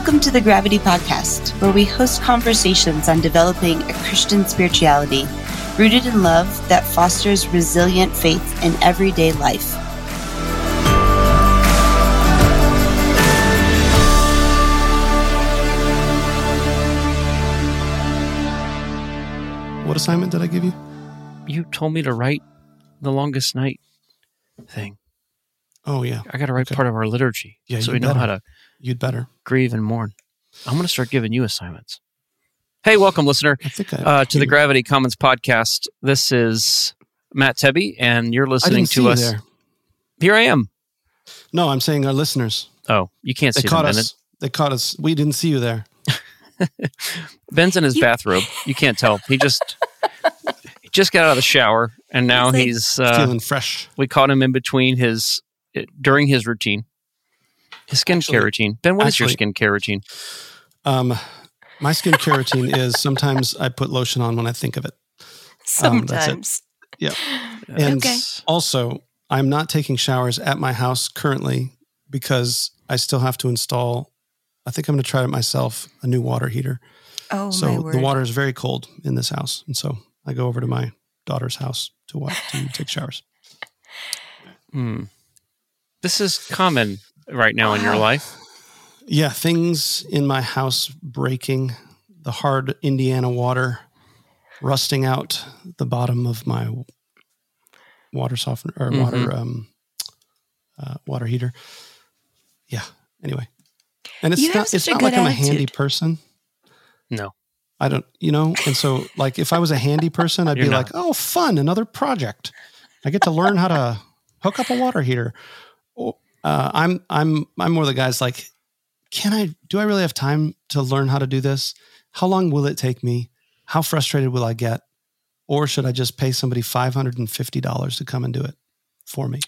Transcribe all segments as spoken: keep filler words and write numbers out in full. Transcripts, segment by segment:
Welcome to the Gravity Podcast, where we host conversations on developing a Christian spirituality rooted in love that fosters resilient faith in everyday life. What assignment did I give you? You told me to write the longest night thing. Oh, yeah. I got to write Okay. part of our liturgy, Yeah, so you we know better. how to You'd better. grieve and mourn. I'm going to start giving you assignments. Hey, welcome, listener, I think I, uh, to the Gravity Commons podcast. This is Matt Tebby, and you're I listening didn't see to you us. there. Here I am. No, I'm saying our listeners. Oh, you can't They see caught them, us. Bennett. They caught us. We didn't see you there. Ben's in his bathrobe. You can't tell. He just he just got out of the shower, and now He's like- he's. Uh, Feeling fresh. we caught him in between his during his routine, his skincare Actually- routine. Ben, what is your actually- skincare routine? Um, my skincare routine is sometimes I put lotion on when I think of it. Um, that's it. Sometimes. Yeah. And Okay. also, I'm not taking showers at my house currently because I still have to install, I think I'm going to try it myself, a new water heater. Oh, my So word. the water is very cold in this house. And so I go over to my daughter's house to wa- to take showers. Hmm. This is common right now in your life. Yeah, things in my house breaking, the hard Indiana water rusting out the bottom of my water softener or Mhm. water um, uh, water heater. Yeah. Anyway, and it's You have not it's such a not like good I'm a handy attitude. person. No. I don't, you know, and so like if I was a handy person, I'd You're be not. like, oh, fun, another project. I get to learn how to hook up a water heater. Oh, Uh, I'm I'm I'm more the guy's like, can I? Do I really have time to learn how to do this? How long will it take me? How frustrated will I get? Or should I just pay somebody five hundred and fifty dollars to come and do it for me?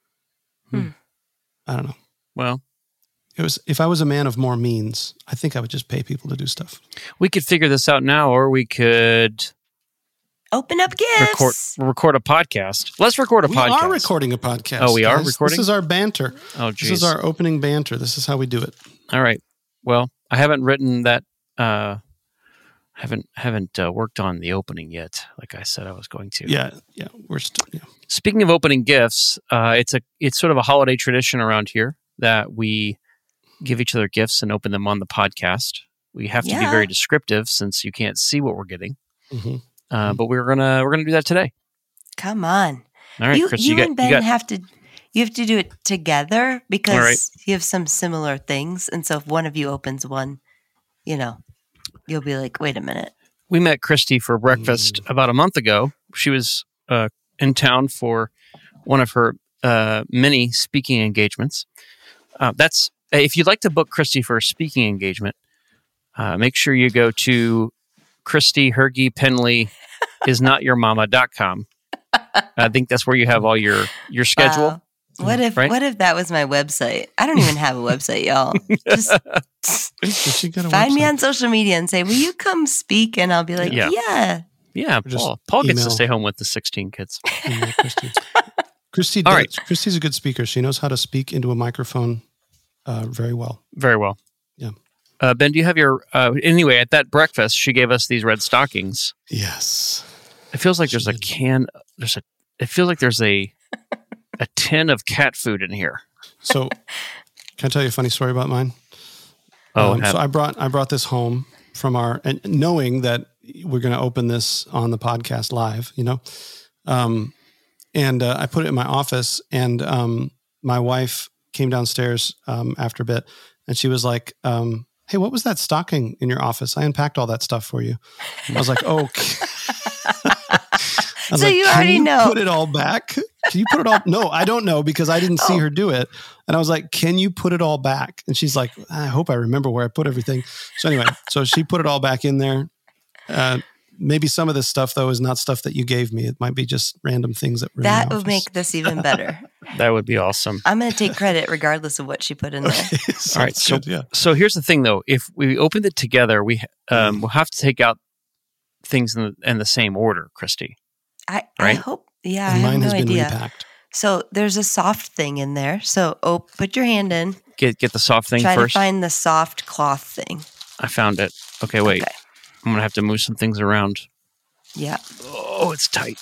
Hmm. I don't know. Well, It was if I was a man of more means, I think I would just pay people to do stuff. we could figure this out now, or we could Open up gifts. record record a podcast. Let's record a we podcast. are recording a podcast. Oh, we are guys. recording? This is our banter. Oh, This is geez. our opening banter. This is how we do it. All right. Well, I haven't written that. Uh, haven't haven't uh, worked on the opening yet. Like I said, I was going to. Yeah, yeah. We're still. Yeah. Speaking of opening gifts, uh, it's a it's sort of a holiday tradition around here that we give each other gifts and open them on the podcast. We have to be Yeah. very descriptive since you can't see what we're getting. hmm Uh, but we're gonna we're gonna do that today. Come on. All right, you Chris, you, you, got and Ben you got have to you have to do it together because All right. you have some similar things. And so if one of you opens one, you know, you'll be like, wait a minute. we met Christy for breakfast about a month ago. She was uh, in town for one of her uh, many speaking engagements. Uh, that's if you'd like to book Christy for a speaking engagement, uh, make sure you go to Christy Hergy Penley is not your mama dot com. I think that's where you have all your your schedule. Wow. What if Right? what if that was my website? I don't even have a website, y'all. Just Does she get a find me website? on social media and say, will you come speak? And I'll be like, Yeah. yeah. Yeah, just Paul. Paul gets to email. stay home with the sixteen kids. Email Christy. Christy, All does- right. Christy's a good speaker. She knows how to speak into a microphone uh, very well. Very well. Yeah. Uh, Ben, do you have your... Uh, anyway, at that breakfast, she gave us these red stockings. Yes. It feels like She there's a did. can... There's a. It feels like there's a a tin of cat food in here. So, can I tell you a funny story about mine? Oh, Um, have- so I brought I brought this home from our and knowing that we're going to open this on the podcast live, you know, um, and uh, I put it in my office, and um, my wife came downstairs um, after a bit, and she was like, um, "Hey, what was that stocking in your office? I unpacked all that stuff for you." I was like, "Oh." I was So like, you "Can already you know." Put it all back. Can you put it all? No, I don't know because I didn't see Oh. her do it. And I was like, "Can you put it all back?" And she's like, "I hope I remember where I put everything." So anyway, so she put it all back in there. Uh, maybe some of this stuff though is not stuff that you gave me. It might be just random things that were in That the would office. make this even better. that would be awesome. I'm going to take credit regardless of what she put in there. Okay, All right, sounds so good, yeah. so here's the thing, though. If we opened it together, we um, we'll have to take out things in the, in the same order, Christy. I, I Right? hope. Yeah, I And have mine no has been idea. repacked. So there's a soft thing in there. So oh, put your hand in Get get the soft thing Try first. to find the soft cloth thing. I found it. Okay, wait. Okay. I'm gonna have to move some things around. Yeah. Oh, it's tight.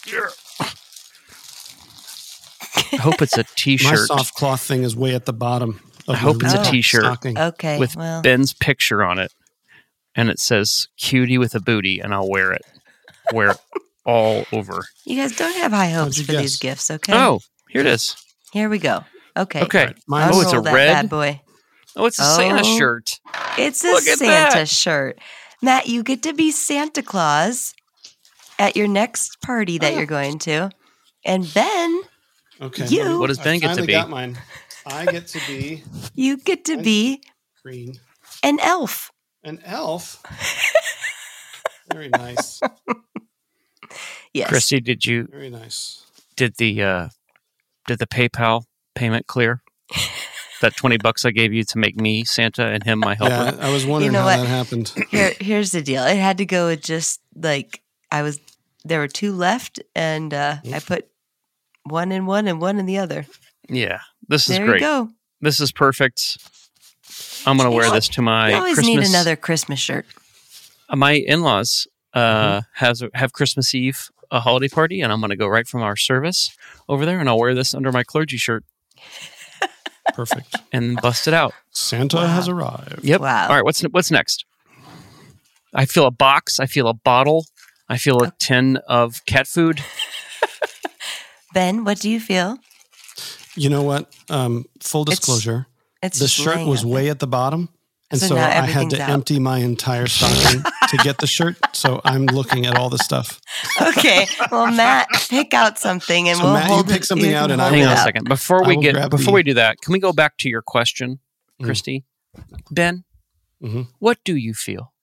I hope it's a My t-shirt. soft cloth thing is way at the bottom. Of I hope my it's a Oh. t-shirt stocking. Okay. with well, Ben's picture on it, and it says "cutie with a booty," and I'll wear it. Wear it all over. you guys don't have high hopes you for these guess? gifts, okay? Oh, here it is. Here we go. Okay. Okay. Right. Mine- Oh, it's a Unroll that red. bad boy. Oh, it's a Santa Oh. shirt. It's a Look at Santa that. shirt. Matt, you get to be Santa Claus at your next party that Oh. you're going to. And Ben, Okay. You- What does Ben I get to finally be? got mine. I get to be you get to I- be green. an elf. An elf. Very nice. Yes. Christy, did you Very nice. did the uh, did the PayPal payment clear? That twenty bucks I gave you to make me Santa and him my helper. Yeah, I was wondering know how what? that happened. Here, here's the deal. It had to go with just like I was. There were two left, and uh, I put one in one and one in the other. Yeah, this is There great. you go. This is perfect. I'm gonna wear this to my You always Christmas. need another Christmas shirt. Uh, my in-laws uh, Mm-hmm. has have Christmas Eve a holiday party, and I'm gonna go right from our service over there, and I'll wear this under my clergy shirt Perfect. and bust it out. Santa Wow. has arrived. Yep. Wow. All right. What's what's next? I feel a box. I feel a bottle. I feel a tin of cat food. Ben, what do you feel? You know what? Um, full It's disclosure, It's the just shirt laying was up way there. at the bottom. And So so, now I had everything's to out. empty my entire stocking to get the shirt. So I'm looking at all the stuff. Okay. Well, Matt, pick out something, and So, we'll Matt, you hold pick it. something you out can and I hold Hang it on a out. second. Before I we will get grab before the- we do that, can we go back to your question, Mm. Christy? Ben, Mhm. what do you feel?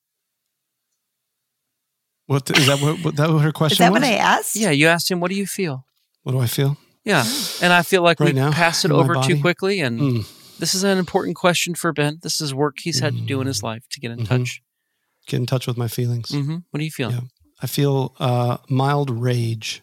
What is that? What, what that what her question Is that was? what I asked? Yeah, you asked him, what do you feel? What do I feel? Yeah. And I feel like Right we now, passed it in my over too body? quickly. And Mm. this is an important question for Ben. This is work he's had to do in his life to get in Mhm. touch. Get in touch with my feelings. hmm What do you feel? Yeah. I feel uh, mild rage.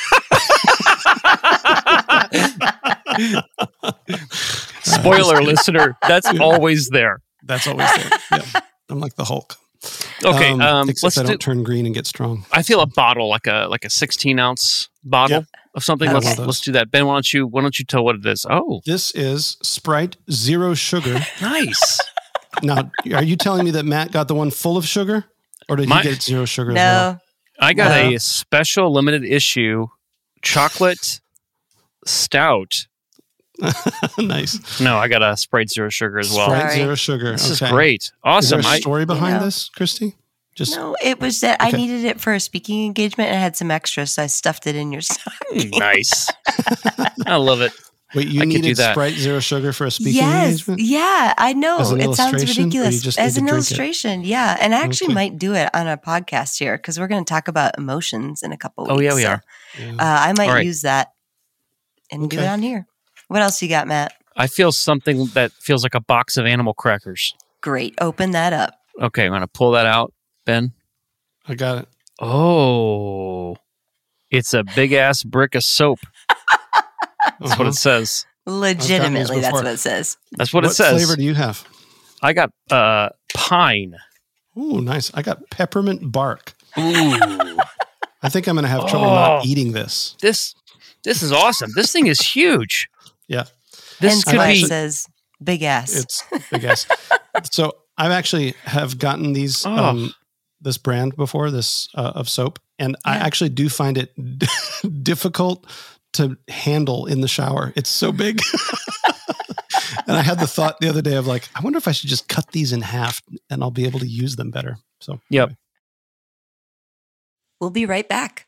Spoiler, listener, that's always there. That's always there. Yeah. I'm like the Hulk. Okay, Um, um, except let's I don't do. turn green and get strong. I feel a bottle, like a like a sixteen ounce bottle Yep. of something. I have Let's one of those. let's do that. Ben, why don't you why don't you tell what it is? Oh, This is Sprite Zero Sugar. nice. Now, are you telling me that Matt got the one full of sugar? Or did My- he get zero sugar as well? No. I got No. a special limited issue chocolate stout. Nice. No, I got a Sprite Zero Sugar as well. Sprite Sorry. Zero Sugar. This is Okay. great. Is Awesome. there a I, story behind know. this, Christy? Just No, it was that I Okay. needed it for a speaking engagement and I had some extra, so I stuffed it in your stocking. nice. I love it. wait. You I could do needed that. Sprite Zero Sugar for a speaking Yes, engagement? yeah, I know. As an It sounds illustration, or you ridiculous. just As need an to drink it? illustration, yeah. And I actually Okay. might do it on a podcast here because we're going to talk about emotions in a couple weeks. Oh, yeah, we so, are. Yeah. Uh, I might All right. use that and do Okay. it on here. What else you got, Matt? I feel something that feels like a box of animal crackers. Great. Open that up. Okay, I'm going to pull that out, Ben. I got it. Oh, it's a big ass brick of soap. That's what Uh-huh. it says. Legitimately, that's before. what it says. That's what, What it says. flavor do you have? I got uh, pine. Ooh, nice. I got peppermint bark. Ooh, I think I'm going to have trouble Oh. not eating this. this this is awesome. This thing is huge. Yeah, This Hence could why be. it says big ass. it's big ass. So I've actually have gotten these Oh. um, this brand before, this uh, of soap, and I Yeah. actually do find it difficult to handle in the shower. It's so big. And I had the thought the other day of like, I wonder if I should just cut these in half and I'll be able to use them better. So Yep. anyway. We'll be right back.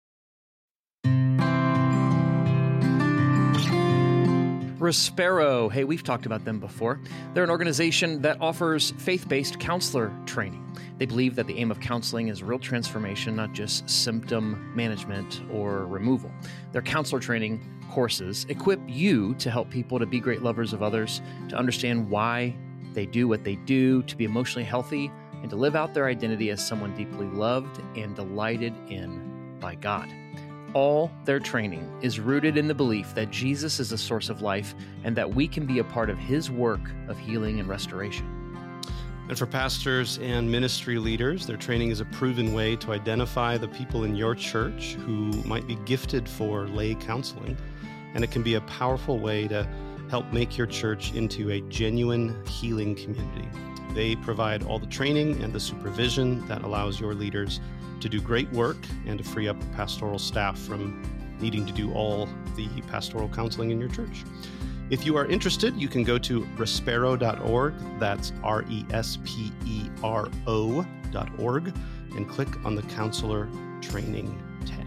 Respero. Hey, we've talked about them before. They're an organization that offers faith-based counselor training. They believe that the aim of counseling is real transformation, not just symptom management or removal. Their counselor training courses equip you to help people to be great lovers of others, to understand why they do what they do, to be emotionally healthy, and to live out their identity as someone deeply loved and delighted in by God. All their training is rooted in the belief that Jesus is the source of life and that we can be a part of his work of healing and restoration. And for pastors and ministry leaders, their training is a proven way to identify the people in your church who might be gifted for lay counseling. And it can be a powerful way to help make your church into a genuine healing community. They provide all the training and the supervision that allows your leaders to do great work and to free up pastoral staff from needing to do all the pastoral counseling in your church. If you are interested, you can go to respero dot org, that's R E S P E R O dot org, and click on the Counselor Training tab.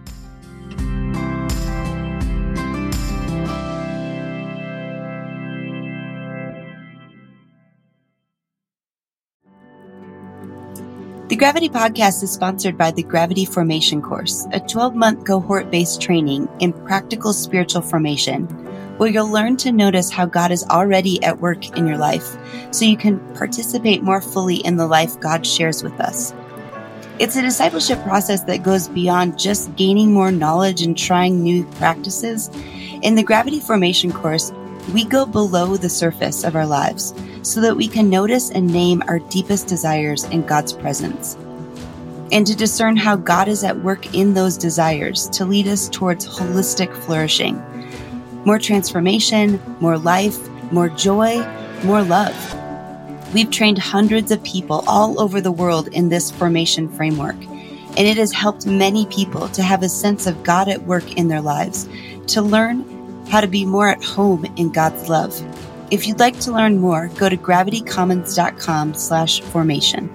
The Gravity Podcast is sponsored by the Gravity Formation Course, a twelve-month cohort-based training in practical spiritual formation, where you'll learn to notice how God is already at work in your life, so you can participate more fully in the life God shares with us. It's a discipleship process that goes beyond just gaining more knowledge and trying new practices. In the Gravity Formation Course, we go below the surface of our lives so that we can notice and name our deepest desires in God's presence, and to discern how God is at work in those desires to lead us towards holistic flourishing. More transformation, more life, more joy, more love. We've trained hundreds of people all over the world in this formation framework, and it has helped many people to have a sense of God at work in their lives, to learn how to be more at home in God's love. If you'd like to learn more, go to gravity commons dot com slash formation.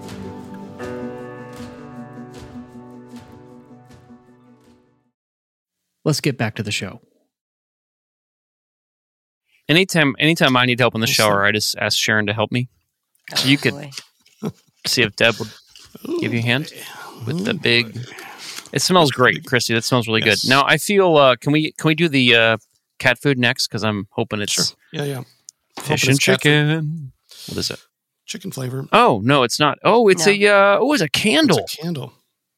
Let's get back to the show. Anytime, anytime I need help in the shower, I just ask Sharon to help me. So you could boy. see if Deb would give you a hand with the big. It smells great, Christy. That smells really Yes. good. Now I feel. Uh, can we can we do the uh, cat food next? Because I'm hoping it's Sure. Yeah, yeah. fish Hoping and it's cat food. chicken. What is it? Chicken flavor. Oh no, it's not. Oh, it's No. a. Uh, oh, it's a candle. It's a candle.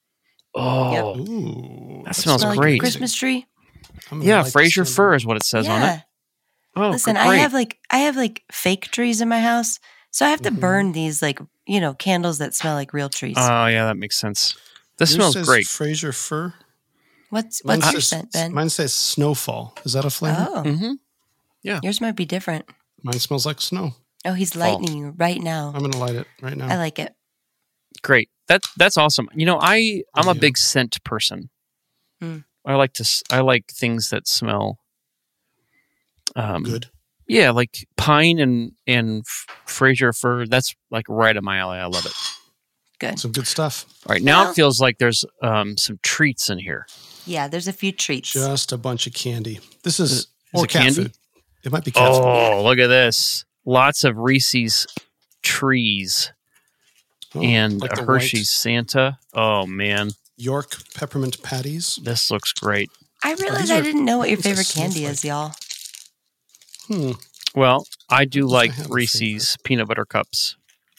Oh, Ooh. That smells Smell like a great. Christmas tree. I'm gonna yeah, light this Fraser candle. fir is what it says on Yeah. it. Oh, Listen, great. I have like I have like fake trees in my house, so I have to Mhm. burn these like you know candles that smell like real trees. Oh yeah, that makes sense. This Yours smells says great. Fraser fir. what's Mine what's your says- scent, Ben? Mine says snowfall. Is that a flavor? Oh, Mm-hmm. yours might be different. Mine smells like snow. Oh, he's Fall. lightning you right now. I'm going to light it right now. I like it. Great. That that's awesome. You know, I I'm a Yeah. big scent person. Hmm. I like to s- I like things that smell um Good. yeah, like pine and and F- Fraser fir. That's like right up my alley. I love it. Good. Some good stuff. All right, now Well- it feels like there's um some treats in here. Yeah, there's a few treats. Just a bunch of candy. This is, Is- or is it cat candy? food. It might be cat food. Oh, look at this! Lots of Reese's trees Oh, and like a the Hershey's white Santa. Oh man, York peppermint patties. this looks great. I realized these I are- didn't know what your these are favorite candy snowflake. is, y'all. Hmm. Well, I do I like have a Reese's peanut butter cups.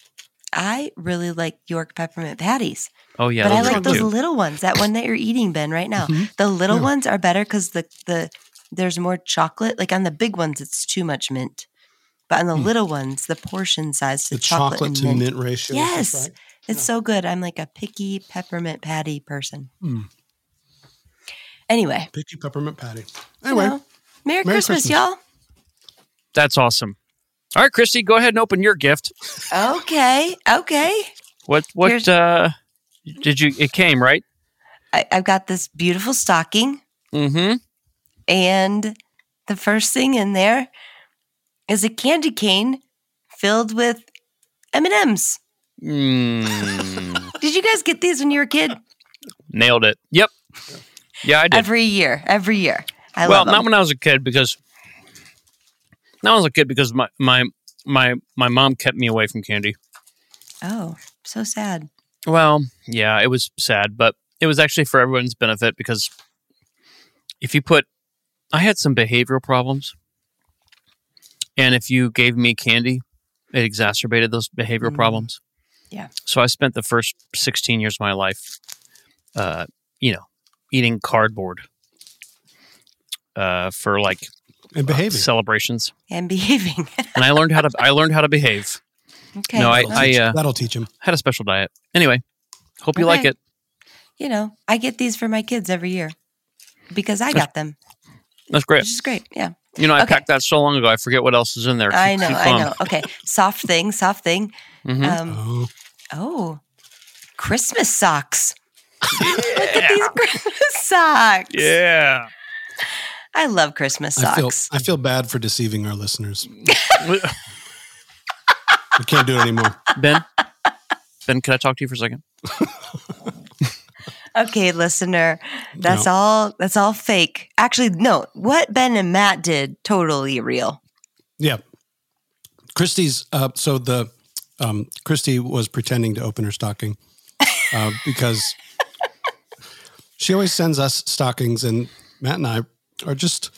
I really like York peppermint patties, Oh yeah, but I those are like good, those too. little ones. That one that you're eating, Ben, right now. Mhm. The little Yeah. ones are better because the the there's more chocolate. Like on the big ones, it's too much mint, but on the Hmm. little ones, the portion size to The chocolate, chocolate and to mint. mint ratio. is Yes. just right. It's Yeah. so good. I'm like a picky peppermint patty person. Hmm. Anyway, Picky peppermint patty. you Anyway, know, Merry, Merry Christmas, Christmas. y'all. That's awesome. All right, Christy, go ahead and open your gift. Okay, okay. What what Here's- uh did you it came, right? I, I've got this beautiful stocking, Mm-hmm. and the first thing in there is a candy cane filled with M and M's. Mm. Did you guys get these when you were a kid? Nailed it. Yep. Yeah, I did. Every year, every year. I well, love them. not when I was a kid because not when I was a kid because my my my my mom kept me away from candy. Oh, so sad. Well, yeah, it was sad, but it was actually for everyone's benefit because if you put, I had some behavioral problems, and if you gave me candy, it exacerbated those behavioral Mm. problems. Yeah. So I spent the first sixteen years of my life, uh, you know, eating cardboard uh, for like And behaving. celebrations, And behaving. and I learned how to. I learned how to behave. Okay. No, I, That'll I teach, uh, that'll teach him. had a special diet. Anyway, hope you Okay. like it. You know, I get these for my kids every year because I got them, That's great. which is great. Yeah. You know, I Okay. packed that so long ago. I forget what else is in there. I Keep- know. keep I going. know. Okay. Soft thing. Soft thing. Mhm. Um, Oh, oh, Christmas socks. Look at these Christmas socks. Yeah. I love Christmas I feel socks. I feel bad for deceiving our listeners. We can't do it anymore. Ben, Ben, can I talk to you for a second? Okay, listener. That's No. all that's all fake. Actually, no. What Ben and Matt did, totally real. Yeah. Christy's, uh, so the, um, Christy was pretending to open her stocking uh, because she always sends us stockings, and Matt and I are just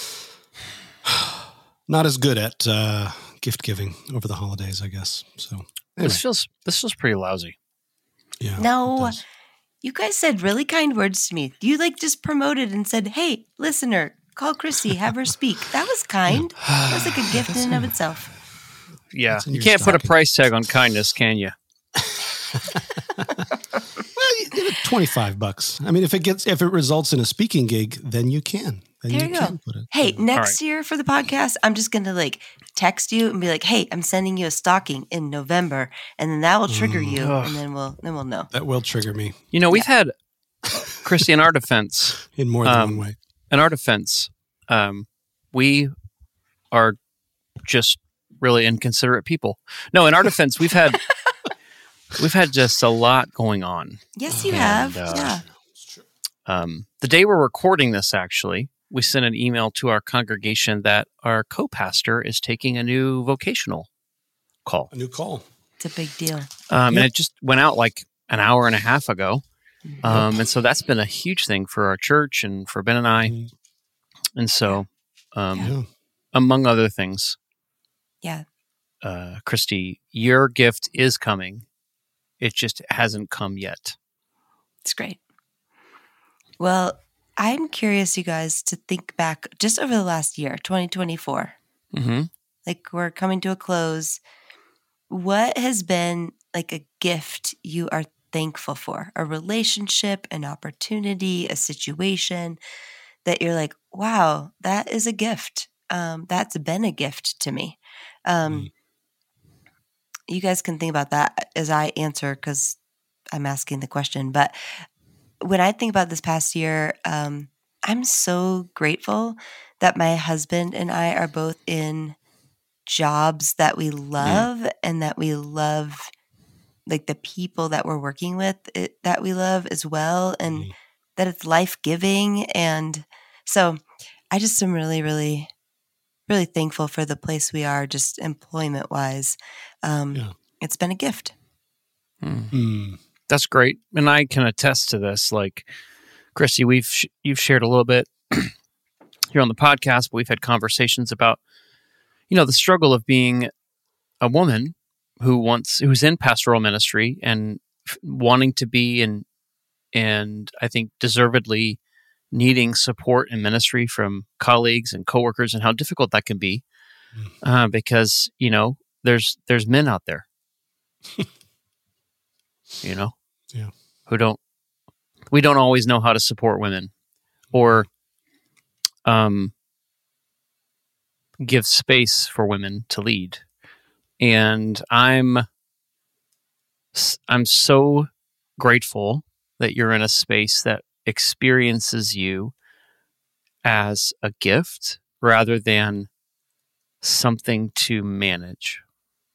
not as good at uh, gift giving over the holidays, I guess. So, anyway, This feels this feels pretty lousy. yeah. No. it does. You guys said really kind words to me. You like just promoted and said, "Hey, listener, call Chrissy, have her speak." That was kind. That was like a gift in and of itself. Yeah, What's in you your can't put a stocking? price tag on kindness, can you? Well, you did it twenty-five bucks. I mean, if it gets, if it results in a speaking gig, then you can. Then There you go. can put it. Hey, Yeah. next year for the podcast, I'm just gonna like text you and be like, "Hey, I'm sending you a stocking in November," and then that will trigger Mm. you, Ugh. and then we'll then we'll know. That will trigger me You know, we've had Christy in our defense. in more than Um, one way. In our defense, um, we are just really inconsiderate people. No, in our defense, we've had we've had just a lot going on. Yes, you And, have. uh, Yeah. Um, the day we're recording this, actually, we sent an email to our congregation that our co-pastor is taking a new vocational call. A new call. It's a big deal. Um, Yep. And it just went out like an hour and a half ago. Um, and so that's been a huge thing for our church and for Ben and I. Mhm. And so, um, Yeah. among other things, Yeah. uh, Christy, your gift is coming. It just hasn't come yet. It's great. Well, I'm curious, you guys, to think back just over the last year, twenty twenty-four. Mm-hmm. Like we're coming to a close. What has been like a gift you are thankful for? A relationship, an opportunity, a situation that you're like, wow, that is a gift. Um, that's been a gift to me. Um, You guys can think about that as I answer because I'm asking the question. But when I think about this past year, um, I'm so grateful that my husband and I are both in jobs that we love and that we love, like the people that we're working with it, that we love as well, and Mhm. that it's life giving. And so I just am really, really, really thankful for the place we are, just employment wise. Um, Yeah. It's been a gift. Mm. That's great, and I can attest to this. Like, Christy, we've sh- you've shared a little bit here on the podcast, but we've had conversations about, you know, the struggle of being a woman who wants who's in pastoral ministry and f- wanting to be and and I think deservedly needing support in ministry from colleagues and coworkers, and how difficult that can be, Mm. uh, because you know there's there's men out there, you know, Yeah. who don't we don't always know how to support women or um give space for women to lead. And I'm s- I'm so grateful that you're in a space that experiences you as a gift rather than something to manage.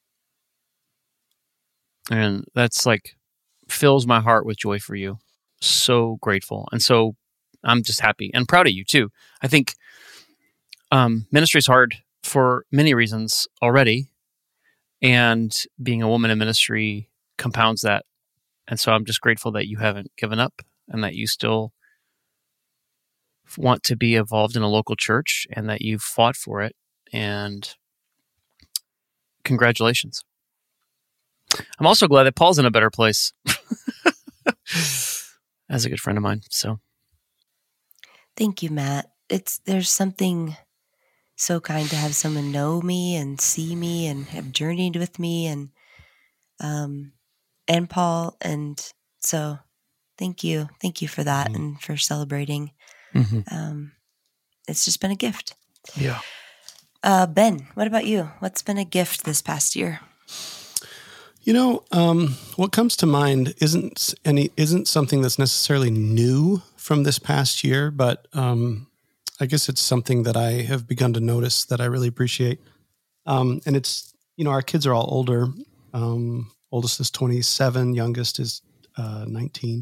And that's like fills my heart with joy for you. So grateful. And so I'm just happy and proud of you too. I think um, ministry is hard for many reasons already. And being a woman in ministry compounds that. And so I'm just grateful that you haven't given up and that you still want to be involved in a local church and that you've fought for it. And congratulations. I'm also glad that Paul's in a better place as a good friend of mine. So Thank you, Matt. It's there's something so kind to have someone know me and see me and have journeyed with me and um and Paul, and so thank you, thank you for that Mm. and for celebrating. Mm-hmm. Um, it's just been a gift. Yeah. Uh, Ben, what about you? What's been a gift this past year? You know, um, what comes to mind isn't any isn't something that's necessarily new from this past year, but um, I guess it's something that I have begun to notice that I really appreciate. Um, and it's, you know, our kids are all older. Um, oldest is twenty-seven, youngest is uh, nineteen.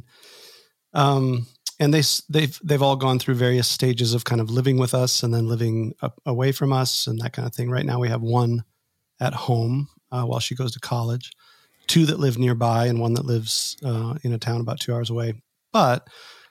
Um, and they they've they've all gone through various stages of kind of living with us and then living up, away from us and that kind of thing. Right now, we have one at home uh, while she goes to college. Two that live nearby and one that lives uh, in a town about two hours away. But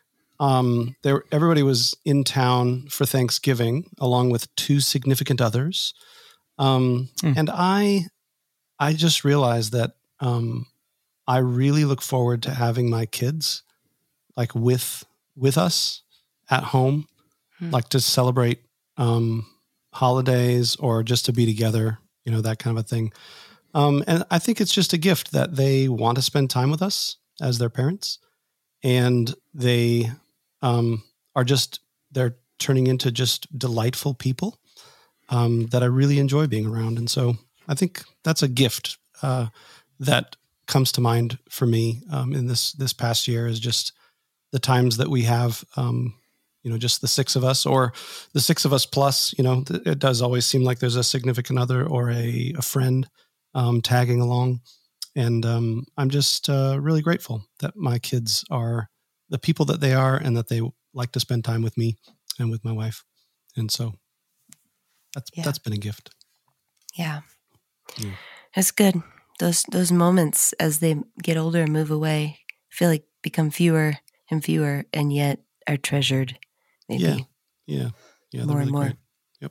um, there, everybody was in town for Thanksgiving, along with two significant others. Um, Mm. And I, I just realized that um, I really look forward to having my kids like with with us at home, Hmm. like to celebrate um, holidays or just to be together, you know, that kind of a thing. Um, and I think it's just a gift that they want to spend time with us as their parents, and they um, are just they're turning into just delightful people um, that I really enjoy being around. And so I think that's a gift uh, that comes to mind for me um, in this this past year is just the times that we have. Um, you know, just the six of us, or the six of us plus. You know, th- it does always seem like there's a significant other or a, a friend um, tagging along. And um, I'm just uh, really grateful that my kids are the people that they are and that they like to spend time with me and with my wife. And so that's Yeah. that's been a gift. Yeah, Yeah. it's good. Those those moments as they get older and move away, I feel like become fewer and fewer, and yet are treasured. Maybe Yeah. Yeah. Yeah. They're more really and more. great. Yep.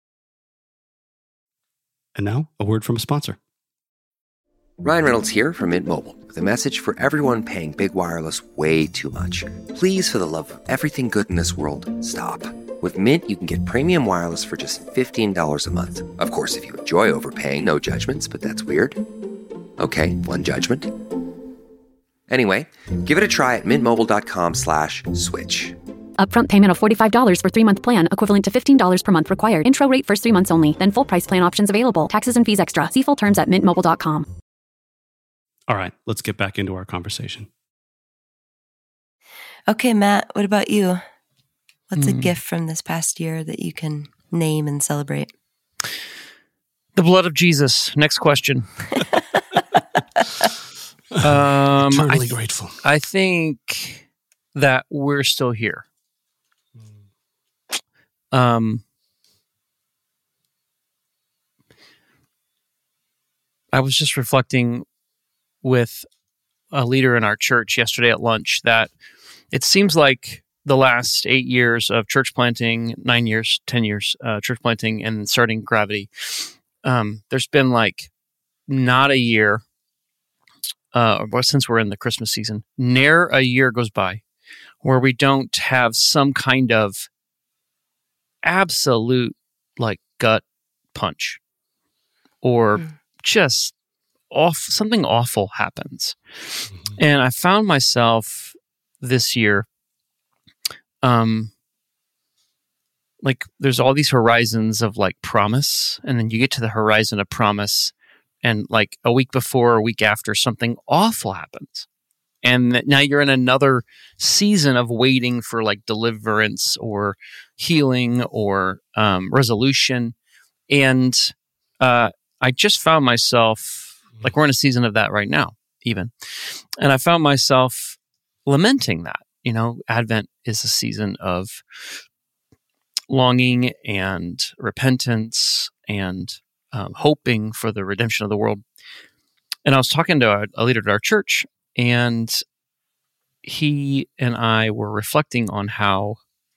And now a word from a sponsor. Ryan Reynolds here from Mint Mobile with a message for everyone paying big wireless way too much. Please, for the love of everything good in this world, stop. With Mint, you can get premium wireless for just fifteen dollars a month. Of course, if you enjoy overpaying, no judgments, but that's weird. Okay, one judgment. Anyway, give it a try at mintmobile.com slash switch. Upfront payment of forty-five dollars for three-month plan, equivalent to fifteen dollars per month required. Intro rate first three months only, then full price plan options available. Taxes and fees extra. See full terms at mint mobile dot com. All right, let's get back into our conversation. Okay, Matt, what about you? What's a Mm. gift from this past year that you can name and celebrate? The blood of Jesus. Next question. um, I, Eternally th- grateful. I think that we're still here. Um, I was just reflecting with a leader in our church yesterday at lunch that it seems like the last eight years of church planting, nine years, ten years, uh, church planting and starting Gravity, um, there's been like not a year, uh, or since we're in the Christmas season, ne'er a year goes by where we don't have some kind of absolute like gut punch or Mm. just off something awful happens. Mhm. And I found myself this year, um, like there's all these horizons of like promise, and then you get to the horizon of promise, and like a week before or a week after, something awful happens. And th- now you're in another season of waiting for like deliverance or healing or um, resolution. And uh, I just found myself, like we're in a season of that right now, even. And I found myself lamenting that. You know, Advent is a season of longing and repentance and um, hoping for the redemption of the world. And I was talking to a, a leader at our church, and he and I were reflecting on how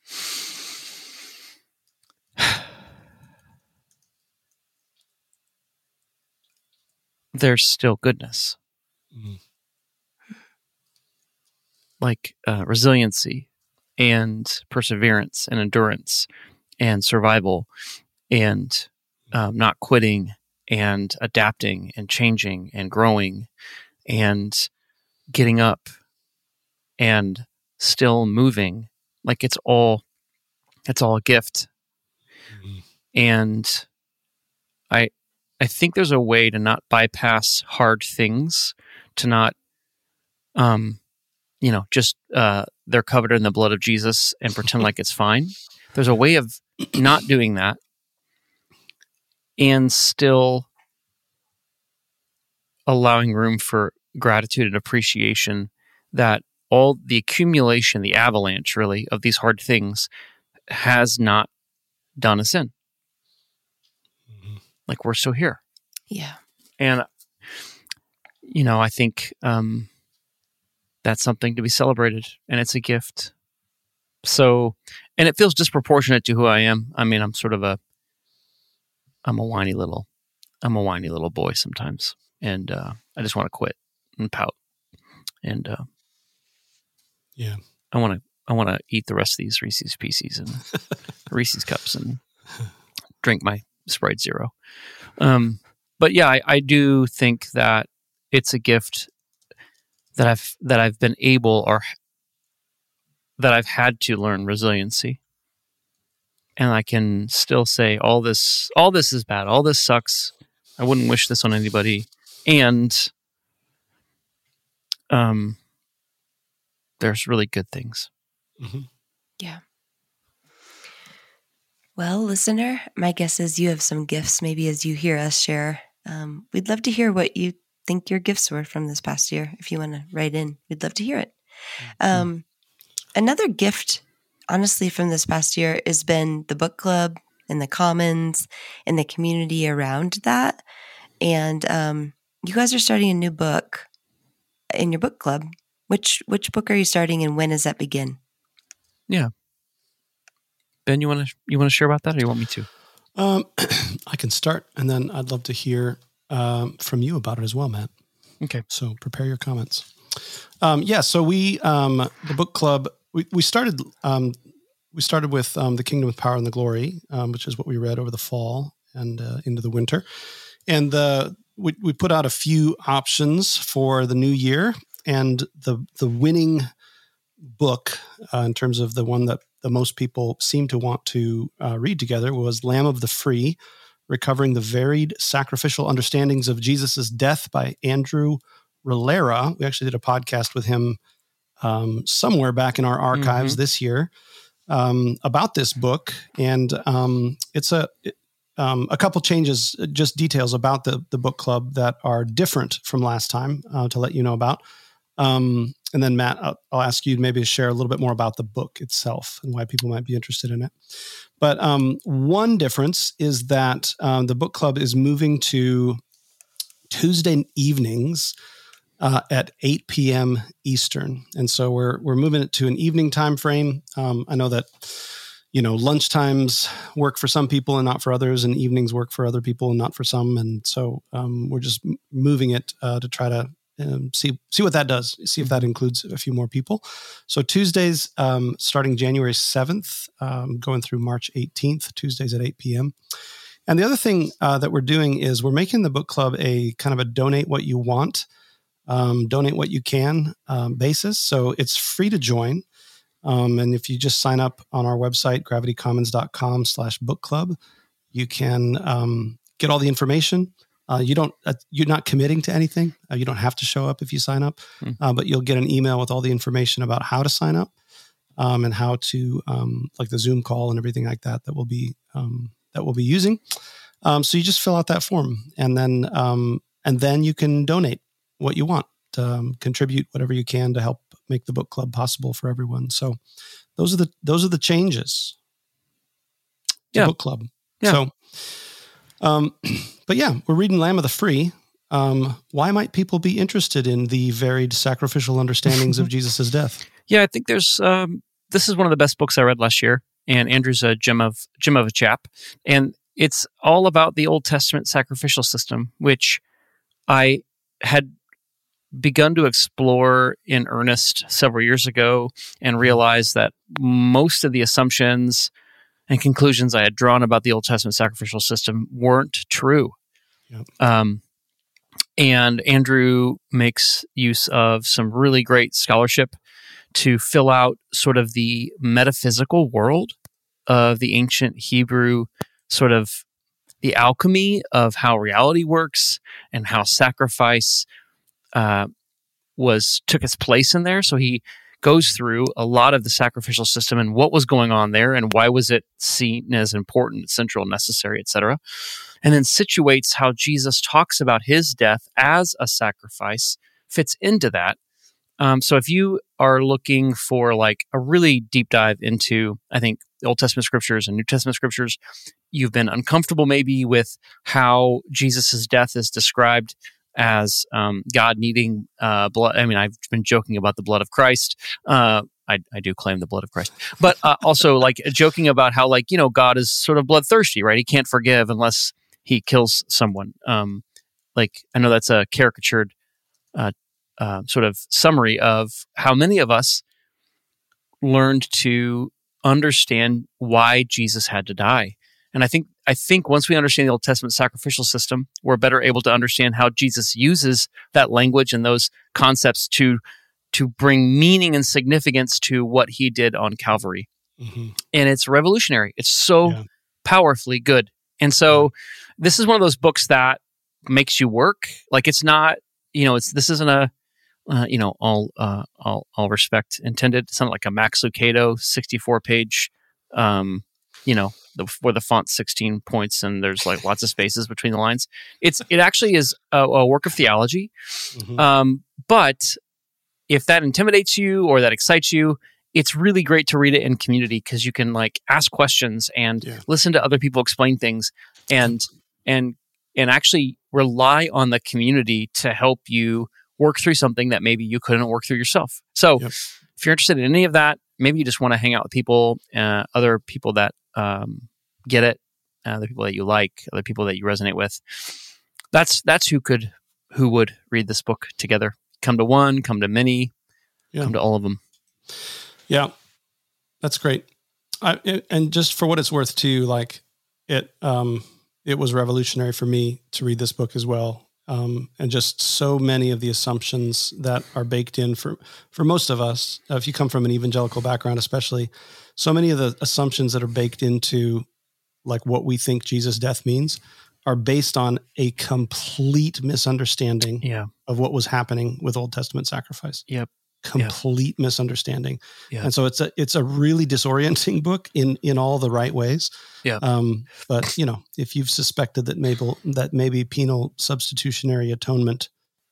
there's still goodness, Mhm. like uh, resiliency and perseverance and endurance and survival and um, not quitting and adapting and changing and growing and getting up and still moving. Like it's all, it's all a gift. Mm-hmm. And I, I think there's a way to not bypass hard things, to not, um, you know, just uh, they're covered in the blood of Jesus and pretend like it's fine. There's a way of not doing that and still allowing room for gratitude and appreciation that all the accumulation, the avalanche really of these hard things has not done us in. Mm-hmm. Like we're still here. Yeah. And, you know, I think um, that's something to be celebrated, and it's a gift. So, and it feels disproportionate to who I am. I mean, I'm sort of a, I'm a whiny little, I'm a whiny little boy sometimes. And uh, I just want to quit and pout. And uh, yeah, I want to, I want to eat the rest of these Reese's Pieces and Reese's Cups and drink my Sprite Zero. Um, but yeah, I, I do think that it's a gift that I've that I've been able or that I've had to learn resiliency, and I can still say all this all this is bad, all this sucks. I wouldn't wish this on anybody, and um, there's really good things. Mm-hmm. Yeah. Well, listener, my guess is you have some gifts. Maybe as you hear us share, um, we'd love to hear what you think your gifts were from this past year. If you want to write in, we'd love to hear it. Um, another gift, honestly, from this past year has been the book club and the Commons and the community around that. And um, you guys are starting a new book in your book club. Which which book are you starting, and when does that begin? Yeah, Ben, you want to you want to share about that, or you want me to? Um, I can start, and then I'd love to hear um, from you about it as well, Matt. Okay. So prepare your comments. Um, yeah. So we um, the book club we we started um, we started with um, The Kingdom of Power and the Glory, um, which is what we read over the fall and uh, into the winter, and the we we put out a few options for the new year. And the the winning book, uh, in terms of the one that the most people seem to want to uh, read together, was Lamb of the Free, Recovering the Varied Sacrificial Understandings of Jesus' Death by Andrew Rillera. We actually did a podcast with him um, somewhere back in our archives mm-hmm. this year um, about this book. And um, it's a... It, Um, a couple changes, just details about the, the book club that are different from last time uh, to let you know about. Um, and then, Matt, I'll, I'll ask you maybe to share a little bit more about the book itself and why people might be interested in it. But um, one difference is that um, the book club is moving to Tuesday evenings uh, at eight p.m. Eastern. And so we're we're moving it to an evening time frame. Um, I know that you know, lunch times work for some people and not for others, and evenings work for other people and not for some. And so um, we're just moving it uh, to try to um, see see what that does, see if that includes a few more people. So Tuesdays, um, starting January seventh, um, going through March eighteenth, Tuesdays at eight p.m. And the other thing uh, that we're doing is we're making the book club a kind of a donate what you want, um, donate what you can um, basis. So it's free to join. Um, and if you just sign up on our website, gravitycommons.com slash book club, you can um, get all the information. Uh, you don't, uh, you're not committing to anything. Uh, you don't have to show up if you sign up, mm. uh, but you'll get an email with all the information about how to sign up um, and how to, um, like the Zoom call and everything like that, that we'll be, um, that we'll be using. Um, so you just fill out that form, and then, um, and then you can donate what you want, um, contribute whatever you can to help make the book club possible for everyone. So those are the, those are the changes to yeah. book club. Yeah. So, um, but yeah, we're reading Lamb of the Free. Um, why might people be interested in the varied sacrificial understandings of Jesus' death? Yeah, I think there's, um, this is one of the best books I read last year, and Andrew's a gem of, gem of a chap. And it's all about the Old Testament sacrificial system, which I had begun to explore in earnest several years ago and realized that most of the assumptions and conclusions I had drawn about the Old Testament sacrificial system weren't true. Yep. Um, and Andrew makes use of some really great scholarship to fill out sort of the metaphysical world of the ancient Hebrew, sort of the alchemy of how reality works and how sacrifice uh, was took its place in there. So he goes through a lot of the sacrificial system and what was going on there and why was it seen as important, central, necessary, et cetera. And then situates how Jesus talks about his death as a sacrifice, fits into that. Um, so if you are looking for like a really deep dive into, I think, the Old Testament scriptures and New Testament scriptures, you've been uncomfortable maybe with how Jesus' death is described as um, God needing uh, blood. I mean, I've been joking about the blood of Christ. Uh, I, I do claim the blood of Christ, but uh, also like joking about how, like, you know, God is sort of bloodthirsty, right? He can't forgive unless he kills someone. Um, like, I know that's a caricatured uh, uh, sort of summary of how many of us learned to understand why Jesus had to die. And I think I think once we understand the Old Testament sacrificial system, we're better able to understand how Jesus uses that language and those concepts to to bring meaning and significance to what he did on Calvary. Mm-hmm. And it's revolutionary. It's so yeah. powerfully good. And so yeah. this is one of those books that makes you work. Like, it's not, you know, it's this isn't a uh, you know, all uh, all all respect intended. It's not like a Max Lucado sixty-four page um you know, the, where the font's sixteen points and there's like lots of spaces between the lines. It's it actually is a, a work of theology. Mm-hmm. Um, but if that intimidates you or that excites you, it's really great to read it in community because you can like ask questions and yeah. listen to other people explain things and and and actually rely on the community to help you work through something that maybe you couldn't work through yourself. So yep. if you're interested in any of that, maybe you just want to hang out with people, uh, other people that um, get it, uh, other people that you like, other people that you resonate with. That's that's who could who would read this book together. Come to one, come to many, yeah. come to all of them. Yeah, that's great. I, it, and just for what it's worth, too, like it, um, it was revolutionary for me to read this book as well. Um, and just so many of the assumptions that are baked in for, for most of us, uh, if you come from an evangelical background, especially, so many of the assumptions that are baked into like what we think Jesus' death means are based on a complete misunderstanding yeah. of what was happening with Old Testament sacrifice. Yep. Complete yep. misunderstanding. Yep. And so it's a, it's a really disorienting book in, in all the right ways. Yeah. Um, but you know, if you've suspected that maybe, that maybe penal substitutionary atonement,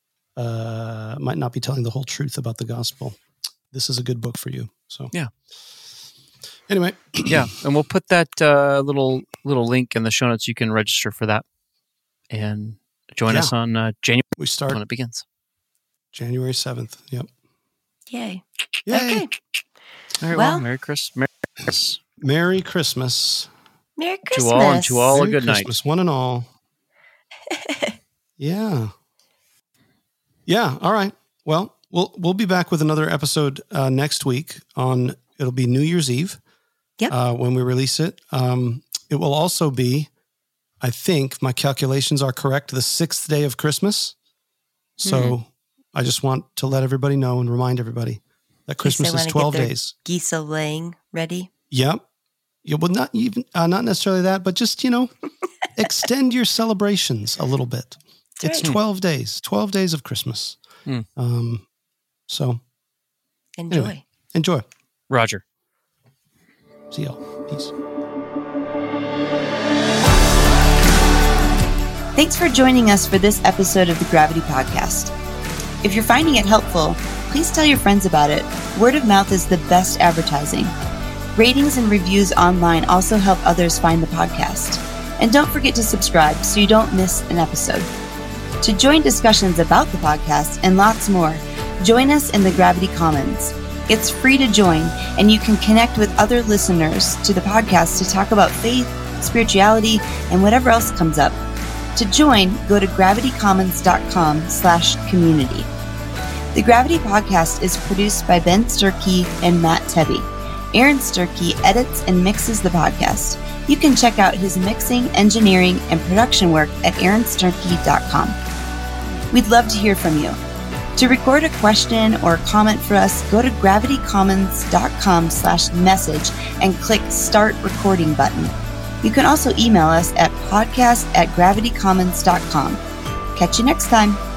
uh, might not be telling the whole truth about the gospel, this is a good book for you. So, yeah. Anyway. yeah. And we'll put that, uh, little, little link in the show notes. You can register for that and join yeah. us on, uh, January. We start when it begins. January seventh. Yep. Yay. Yay. Okay. All right, well, well Merry Christmas. Merry Christmas. Merry Christmas. Merry Christmas. To all and to all Merry a good Christmas, night. One and all. yeah. Yeah. All right. Well, we'll we'll be back with another episode uh, next week on, it'll be New Year's Eve. Yep. Uh, when we release it. Um, it will also be, I think my calculations are correct, the sixth day of Christmas. So mm. I just want to let everybody know and remind everybody that Christmas is twelve days. Geese laying ready. Yep. Yeah, well, not even uh, not necessarily that, but just, you know, extend your celebrations a little bit. That's it's right. twelve days, twelve days of Christmas. Mm. Um, so enjoy, anyway, enjoy. Roger. See y'all. Peace. Thanks for joining us for this episode of the Gravity Podcast. If you're finding it helpful, please tell your friends about it. Word of mouth is the best advertising. Ratings and reviews online also help others find the podcast. And don't forget to subscribe so you don't miss an episode. To join discussions about the podcast and lots more, join us in the Gravity Commons. It's free to join, and you can connect with other listeners to the podcast to talk about faith, spirituality, and whatever else comes up. To join, go to gravitycommons.com slash community. The Gravity Podcast is produced by Ben Sturkey and Matt Tebby. Aaron Sturkey edits and mixes the podcast. You can check out his mixing, engineering, and production work at aaron sturkey dot com. We'd love to hear from you. To record a question or a comment for us, go to gravity commons dot com slash message and click Start Recording button. You can also email us at podcast at gravity commons dot com. Catch you next time.